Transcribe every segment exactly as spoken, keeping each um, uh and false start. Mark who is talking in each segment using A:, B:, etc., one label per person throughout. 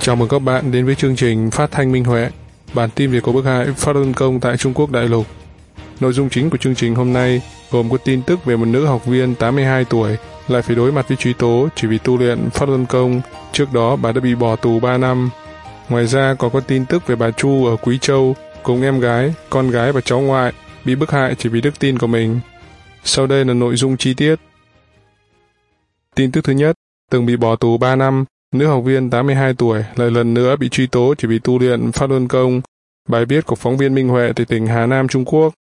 A: Chào mừng các bạn đến với chương trình Phát thanh Minh Huệ, bản tin về cuộc bức hại phát luân công tại Trung Quốc đại lục. Nội dung chính của chương trình hôm nay gồm có tin tức về một nữ học viên tám mươi hai tuổi lại phải đối mặt với truy tố chỉ vì tu luyện phát luân công. Trước đó bà đã bị bỏ tù ba năm. Ngoài ra còn có tin tức về bà Chu ở Quý Châu cùng em gái, con gái và cháu ngoại bị bức hại chỉ vì đức tin của mình. Sau đây là nội dung chi tiết. Tin tức thứ nhất, từng bị bỏ tù ba năm, nữ học viên tám mươi hai tuổi lại lần nữa bị truy tố chỉ vì tu luyện phát luân công. Bài viết của phóng viên Minh Huệ từ tỉnh Hà Nam, Trung Quốc.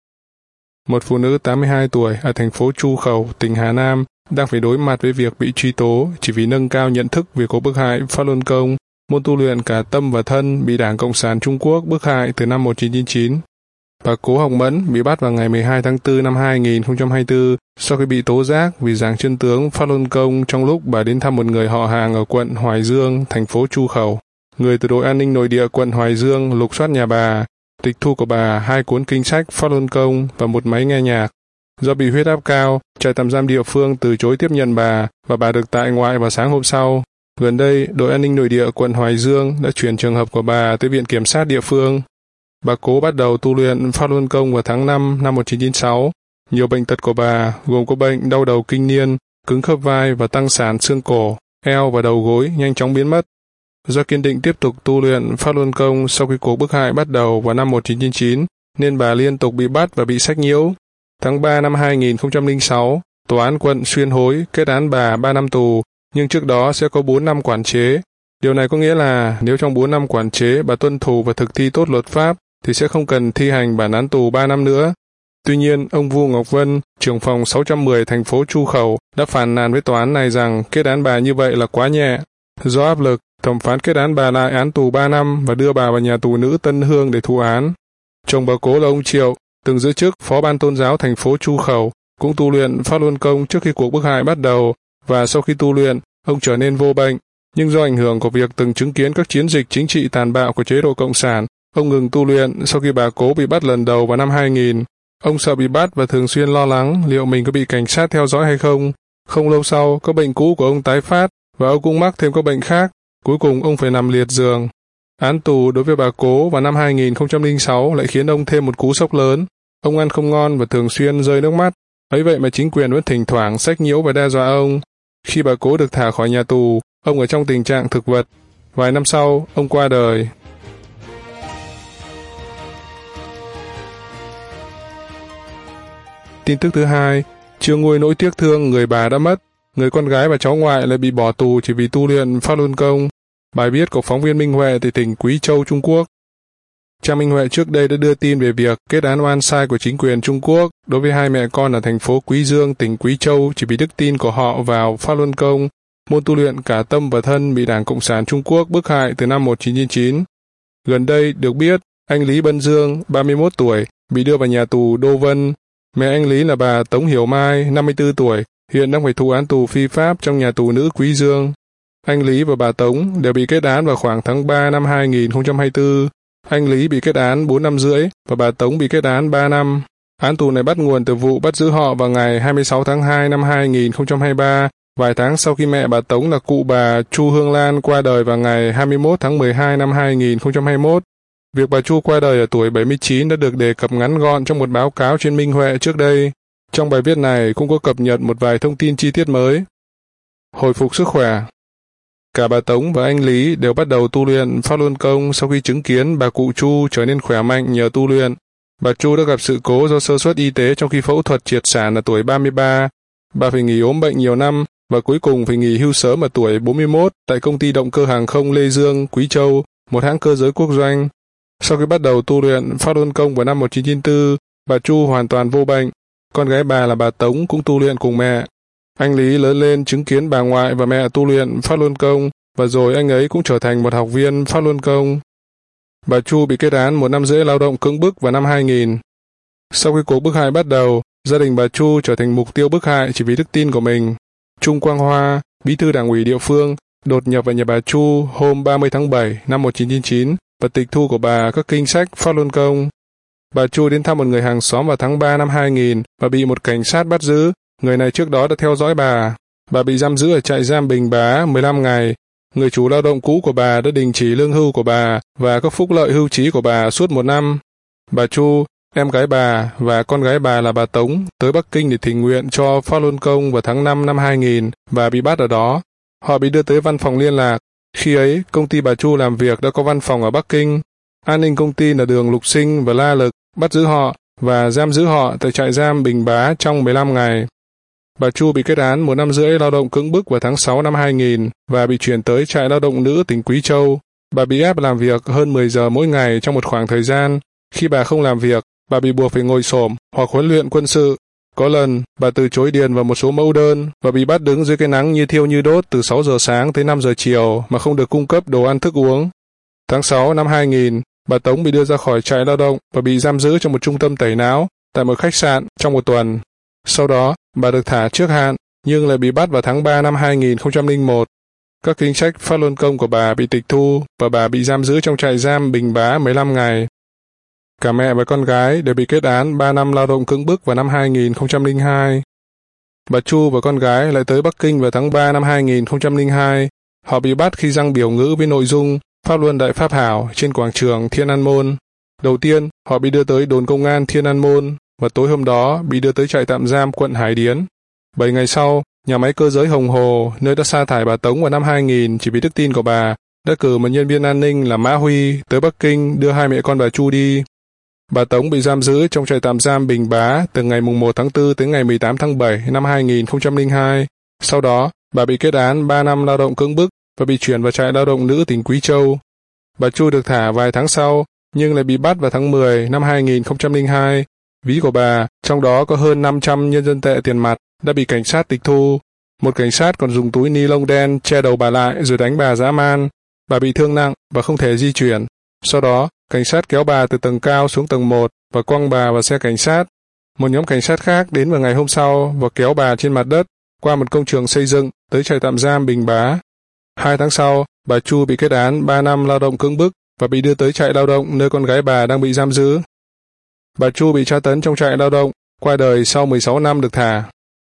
A: Một phụ nữ tám mươi hai tuổi ở thành phố Chu Khẩu, tỉnh Hà Nam đang phải đối mặt với việc bị truy tố chỉ vì nâng cao nhận thức về cuộc bức hại phát luân công, môn tu luyện cả tâm và thân bị Đảng Cộng sản Trung Quốc bức hại từ năm một nghìn chín trăm chín mươi chín. Bà Cố Hồng Mẫn bị bắt vào ngày mười hai tháng tư năm hai nghìn không trăm hai mươi tư sau khi bị tố giác vì giảng chân tướng phát luân công trong lúc bà đến thăm một người họ hàng ở quận Hoài Dương, thành phố Chu Khẩu. Người từ đội an ninh nội địa quận Hoài Dương lục soát nhà bà, tịch thu của bà hai cuốn kinh sách phát luân công và một máy nghe nhạc. Do bị huyết áp cao, trại tạm giam địa phương từ chối tiếp nhận bà và bà được tại ngoại vào sáng hôm sau. Gần đây, đội an ninh nội địa quận Hoài Dương đã chuyển trường hợp của bà tới viện kiểm sát địa phương. Bà Cố bắt đầu tu luyện phát luân công vào tháng năm năm một nghìn chín trăm chín mươi sáu. Nhiều bệnh tật của bà gồm có bệnh đau đầu kinh niên, cứng khớp vai và tăng sản xương cổ, eo và đầu gối nhanh chóng biến mất. Do kiên định tiếp tục tu luyện phát luân công sau khi cuộc bức hại bắt đầu vào năm một nghìn chín trăm chín mươi chín, nên bà liên tục bị bắt và bị sách nhiễu. Tháng ba năm hai nghìn không trăm lẻ sáu, Tòa án quận Xuyên Hối kết án bà ba năm tù, nhưng trước đó sẽ có bốn năm quản chế. Điều này có nghĩa là nếu trong bốn năm quản chế bà tuân thủ và thực thi tốt luật pháp, thì sẽ không cần thi hành bản án tù ba năm nữa. Tuy nhiên, ông Vu Ngọc Vân, trưởng phòng sáu trăm mười thành phố Chu Khẩu, đã phàn nàn với tòa án này rằng kết án bà như vậy là quá nhẹ. Do áp lực, thẩm phán kết án bà lại án tù ba năm và đưa bà vào nhà tù nữ Tân Hương để thụ án. Chồng bà Cố là ông Triệu, từng giữ chức phó ban tôn giáo thành phố Chu Khẩu, cũng tu luyện phát luân công trước khi cuộc bức hại bắt đầu, và sau khi tu luyện, ông trở nên vô bệnh. Nhưng do ảnh hưởng của việc từng chứng kiến các chiến dịch chính trị tàn bạo của chế độ Cộng sản, ông ngừng tu luyện sau khi bà Cố bị bắt lần đầu vào năm hai nghìn. Ông sợ bị bắt và thường xuyên lo lắng liệu mình có bị cảnh sát theo dõi hay không. Không lâu sau, các bệnh cũ của ông tái phát và ông cũng mắc thêm các bệnh khác. Cuối cùng ông phải nằm liệt giường. Án tù đối với bà Cố vào năm hai nghìn không trăm lẻ sáu lại khiến ông thêm một cú sốc lớn. Ông ăn không ngon và thường xuyên rơi nước mắt. Ấy vậy mà chính quyền vẫn thỉnh thoảng sách nhiễu và đe dọa ông. Khi bà Cố được thả khỏi nhà tù, ông ở trong tình trạng thực vật. Vài năm sau, ông qua đời. Tin tức thứ hai, chưa nguôi nỗi tiếc thương người bà đã mất, người con gái và cháu ngoại lại bị bỏ tù chỉ vì tu luyện phát luân công. Bài viết của phóng viên Minh Huệ từ tỉnh Quý Châu, Trung Quốc. Trang Minh Huệ trước đây đã đưa tin về việc kết án oan sai của chính quyền Trung Quốc đối với hai mẹ con ở thành phố Quý Dương, tỉnh Quý Châu chỉ vì đức tin của họ vào phát luân công, môn tu luyện cả tâm và thân bị Đảng Cộng sản Trung Quốc bức hại từ năm một nghìn chín trăm chín mươi chín. Gần đây được biết, anh Lý Bân Dương, ba mươi mốt tuổi, bị đưa vào nhà tù Đô Vân. Mẹ anh Lý là bà Tống Hiểu Mai, năm mươi tư tuổi, hiện đang phải thụ án tù phi pháp trong nhà tù nữ Quý Dương. Anh Lý và bà Tống đều bị kết án vào khoảng tháng ba năm hai nghìn không trăm hai mươi tư. Anh Lý bị kết án bốn năm rưỡi và bà Tống bị kết án ba năm. Án tù này bắt nguồn từ vụ bắt giữ họ vào ngày hai mươi sáu tháng hai năm hai nghìn không trăm hai mươi ba, vài tháng sau khi mẹ bà Tống là cụ bà Chu Hương Lan qua đời vào ngày hai mươi mốt tháng mười hai năm hai nghìn không trăm hai mươi mốt. Việc bà Chu qua đời ở tuổi bảy mươi chín đã được đề cập ngắn gọn trong một báo cáo trên Minh Huệ trước đây. Trong bài viết này cũng có cập nhật một vài thông tin chi tiết mới. Hồi phục sức khỏe. Cả bà Tống và anh Lý đều bắt đầu tu luyện phát luân công sau khi chứng kiến bà cụ Chu trở nên khỏe mạnh nhờ tu luyện. Bà Chu đã gặp sự cố do sơ suất y tế trong khi phẫu thuật triệt sản ở tuổi ba mươi ba. Bà phải nghỉ ốm bệnh nhiều năm và cuối cùng phải nghỉ hưu sớm ở tuổi bốn mươi mốt tại công ty động cơ hàng không Lê Dương, Quý Châu, một hãng cơ giới quốc doanh. Sau khi bắt đầu tu luyện phát luân công vào năm một nghìn chín trăm chín mươi tư, bà Chu hoàn toàn vô bệnh. Con gái bà là bà Tống cũng tu luyện cùng mẹ. Anh Lý lớn lên chứng kiến bà ngoại và mẹ tu luyện phát luân công, và rồi anh ấy cũng trở thành một học viên phát luân công. Bà Chu bị kết án một năm rưỡi lao động cưỡng bức vào năm hai nghìn. Sau khi cuộc bức hại bắt đầu, gia đình bà Chu trở thành mục tiêu bức hại chỉ vì đức tin của mình. Trung Quang Hoa, bí thư đảng ủy địa phương, đột nhập vào nhà bà Chu hôm ba mươi tháng bảy năm một nghìn chín trăm chín mươi chín và tịch thu của bà các kinh sách phát luân công. Bà Chu đến thăm một người hàng xóm vào tháng ba năm hai nghìn và bị một cảnh sát bắt giữ. Người này trước đó đã theo dõi bà. Bà bị giam giữ ở trại giam Bình Bá mười lăm ngày. người chủ lao động cũ của bà đã đình chỉ lương hưu của bà và các phúc lợi hưu trí của bà suốt một năm. Bà Chu, em gái bà và con gái bà là bà Tống tới Bắc Kinh để thỉnh nguyện cho Pháp Luân Công vào tháng năm năm hai nghìn và bị bắt ở đó. Họ bị đưa tới văn phòng liên lạc. Khi ấy, công ty bà Chu làm việc đã có văn phòng ở Bắc Kinh. An ninh công ty là Đường Lục Sinh và La Lực bắt giữ họ và giam giữ họ tại trại giam Bình Bá trong mười lăm ngày. Bà Chu bị kết án một năm rưỡi lao động cưỡng bức vào tháng sáu năm hai nghìn và bị chuyển tới trại lao động nữ tỉnh Quý Châu. Bà bị ép làm việc hơn mười giờ mỗi ngày trong một khoảng thời gian. Khi bà không làm việc, bà bị buộc phải ngồi xổm hoặc huấn luyện quân sự. Có lần, bà từ chối điền vào một số mẫu đơn và bị bắt đứng dưới cái nắng như thiêu như đốt từ sáu giờ sáng tới năm giờ chiều mà không được cung cấp đồ ăn thức uống. Tháng sáu năm hai nghìn, bà Tống bị đưa ra khỏi trại lao động và bị giam giữ trong một trung tâm tẩy não tại một khách sạn trong một tuần. Sau đó, bà được thả trước hạn, nhưng lại bị bắt vào tháng ba năm hai nghìn không trăm lẻ một. Các kinh sách Pháp Luân Công của bà bị tịch thu và bà bị giam giữ trong trại giam Bình Bá mười lăm ngày. Cả mẹ và con gái đều bị kết án ba năm lao động cưỡng bức vào năm hai nghìn không trăm lẻ hai. Bà Chu và con gái lại tới Bắc Kinh vào tháng ba năm hai nghìn không trăm lẻ hai. Họ bị bắt khi dâng biểu ngữ với nội dung Pháp Luân Đại Pháp Hảo trên quảng trường Thiên An Môn. Đầu tiên, họ bị đưa tới đồn công an Thiên An Môn và tối hôm đó bị đưa tới trại tạm giam quận Hải Điến. Bảy ngày sau, nhà máy cơ giới Hồng Hồ, nơi đã sa thải bà Tống vào năm hai nghìn chỉ vì đức tin của bà, đã cử một nhân viên an ninh là Mã Huy tới Bắc Kinh đưa hai mẹ con bà Chu đi. Bà Tống bị giam giữ trong trại tạm giam Bình Bá từ ngày mùng một tháng tư tới ngày mười tám tháng bảy năm hai nghìn không trăm lẻ hai. Sau đó, bà bị kết án ba năm lao động cưỡng bức và bị chuyển vào trại lao động nữ tỉnh Quý Châu. Bà Chu được thả vài tháng sau, nhưng lại bị bắt vào tháng mười năm hai nghìn không trăm lẻ hai. Ví của bà, trong đó có hơn năm trăm nhân dân tệ tiền mặt, đã bị cảnh sát tịch thu. Một cảnh sát còn dùng túi ni lông đen che đầu bà lại rồi đánh bà dã man. Bà bị thương nặng và không thể di chuyển. Sau đó, cảnh sát kéo bà từ tầng cao xuống tầng một và quăng bà vào xe cảnh sát. Một nhóm cảnh sát khác đến vào ngày hôm sau và kéo bà trên mặt đất qua một công trường xây dựng tới trại tạm giam Bình Bá. Hai tháng sau, bà Chu bị kết án ba năm lao động cưỡng bức và bị đưa tới trại lao động nơi con gái bà đang bị giam giữ. Bà Chu bị tra tấn trong trại lao động, qua đời sau mười sáu năm được thả.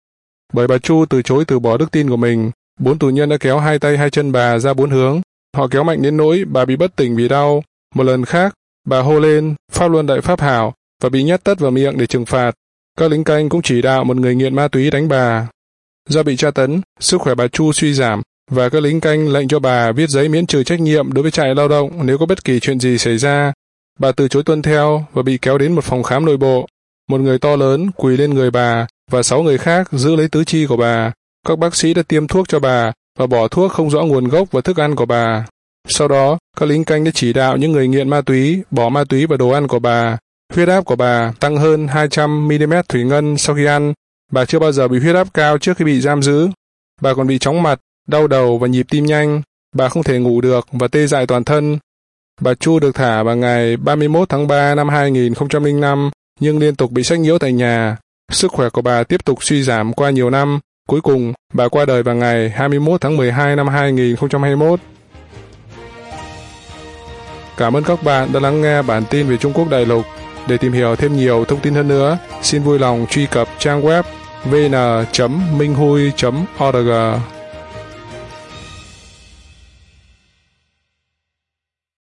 A: Bởi bà Chu từ chối từ bỏ đức tin của mình, bốn tù nhân đã kéo hai tay hai chân bà ra bốn hướng. Họ kéo mạnh đến nỗi bà bị bất tỉnh vì đau. Một lần khác, bà hô lên Pháp Luân Đại Pháp Hảo và bị nhét tất vào miệng để trừng phạt. Các lính canh cũng chỉ đạo một người nghiện ma túy đánh bà. Do bị tra tấn, sức khỏe bà Chu suy giảm và các lính canh lệnh cho bà viết giấy miễn trừ trách nhiệm đối với trại lao động nếu có bất kỳ chuyện gì xảy ra. Bà từ chối tuân theo và bị kéo đến một phòng khám nội bộ. Một người to lớn quỳ lên người bà và sáu người khác giữ lấy tứ chi của bà. Các bác sĩ đã tiêm thuốc cho bà và bỏ thuốc không rõ nguồn gốc vào thức ăn của bà. Sau đó, các lính canh đã chỉ đạo những người nghiện ma túy bỏ ma túy vào đồ ăn của bà. Huyết áp của bà tăng hơn hai trăm mi-li-mét thủy ngân sau khi ăn. Bà chưa bao giờ bị huyết áp cao trước khi bị giam giữ. Bà còn bị chóng mặt, đau đầu và nhịp tim nhanh. Bà không thể ngủ được và tê dại toàn thân. Bà Chu được thả vào ngày ba mươi mốt tháng ba năm hai nghìn không trăm lẻ năm, nhưng liên tục bị sách nhiễu tại nhà. Sức khỏe của bà tiếp tục suy giảm qua nhiều năm. Cuối cùng, bà qua đời vào ngày hai mươi mốt tháng mười hai năm hai nghìn không trăm hai mươi mốt. Cảm ơn các bạn đã lắng nghe bản tin về Trung Quốc đại lục. Để tìm hiểu thêm nhiều thông tin hơn nữa, xin vui lòng truy cập trang web vê en chấm minh hui chấm org.